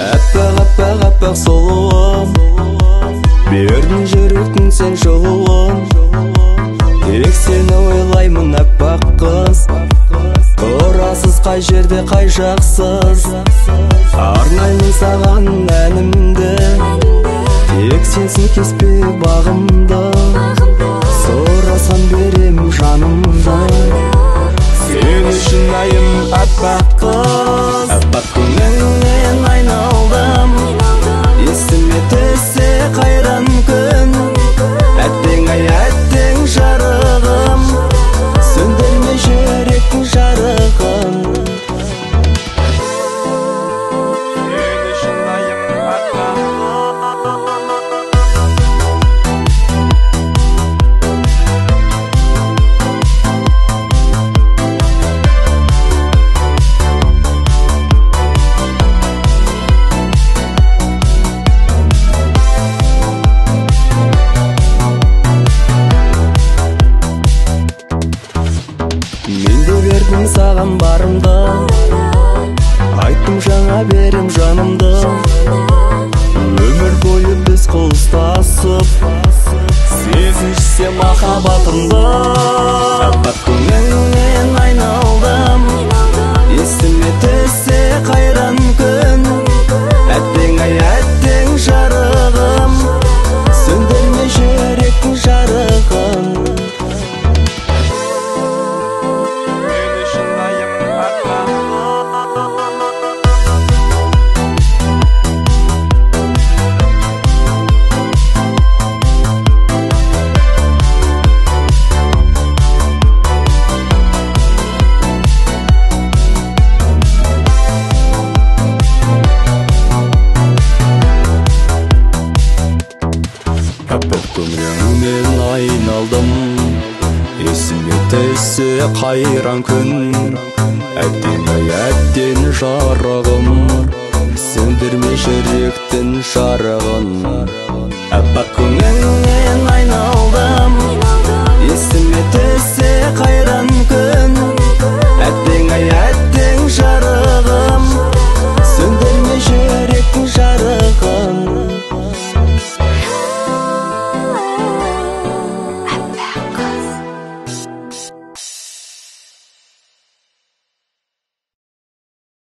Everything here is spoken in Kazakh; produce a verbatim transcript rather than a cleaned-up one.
Әппақ, әппақ, әппақ сұлуым, бердің жүректің сен жылуым. Тек сені ойлаймын әппақ қыз, тұрасыз қай жерде қай жақсыз. Арнаймын саған әнімді, тек сенсің кеспе бағымды. Сұрасам берем жанымды, сен үшін айым әппақ қыз. Әппақ көңіліңнен айналдым, есіме түссе қайран күн. Әттең ай әттең жарығым, сөндірме жүректің жарығын. Сен үшін айым әппақ бердім саған барымды, айттым жаңа берем жанымды. Өмір бойы біз қол ұстасып, сезінсе махаббатымды. Әппақ көңіліңнен айналдым, есіме түссе қайран күн. Әттең ай әттең жарығым, сөндірме жүректің жарығын. Әппақ көңіліңнен айналдым, есіме түссе қайран күн. Әттең ай әттең жарығым, сөндірме жүректің жарығын. Әппақ көңіліңнен айналдым, есіме түссе қайран күн. Әттең ай әттең жарығым.